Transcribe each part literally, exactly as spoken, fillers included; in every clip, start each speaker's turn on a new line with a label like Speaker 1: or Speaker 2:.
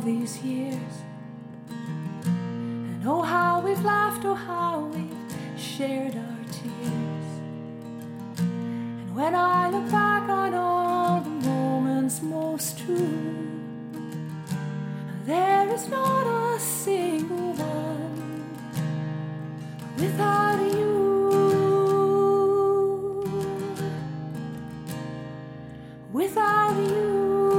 Speaker 1: these years. And oh, how we've laughed, oh, how we've shared our tears. And when I look back on all the moments most true, there is not a single one without you. Without you.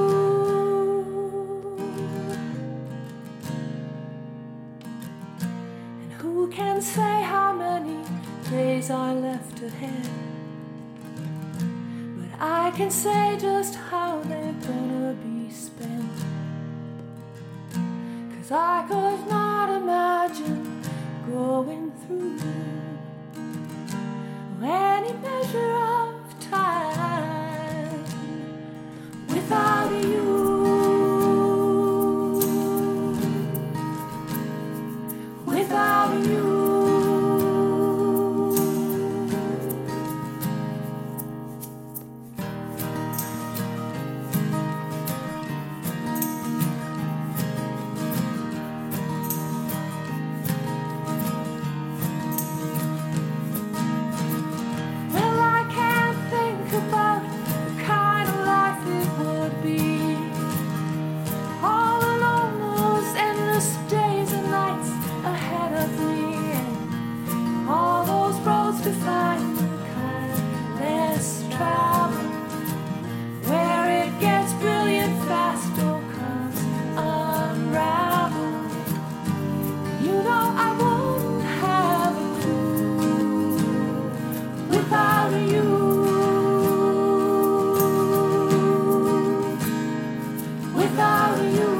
Speaker 1: And who can say how many days are left ahead? But I can say just how they're gonna be spent. 'Cause I could not imagine going through any measure of time without you. Without you. To find the kind less travel, where it gets brilliant fast or comes unravel. You know I won't have a clue without you. Without you.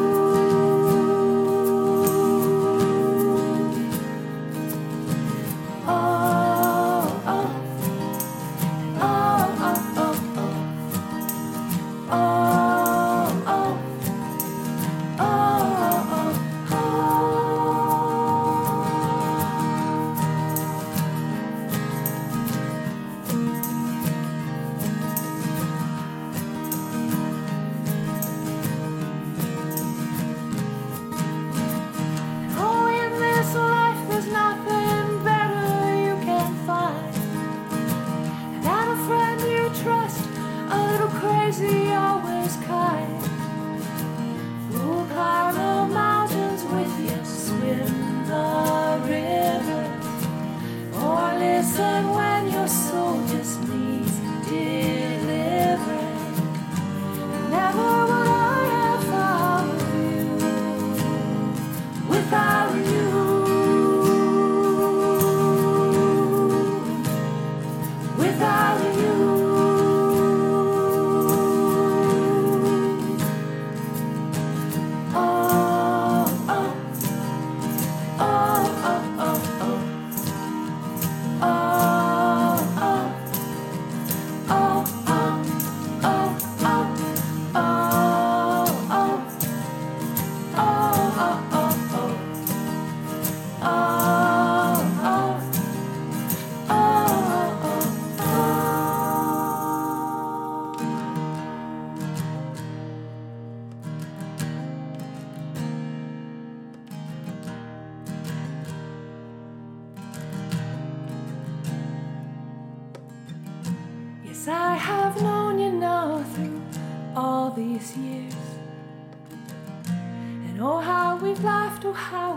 Speaker 1: Crazy, always kind. We'll climb the mountains with you, swim the river, or listen when your soul just needs delivering. Never would I have found you without you. Without you. I have known you now through all these years. And oh, how we've laughed, oh, how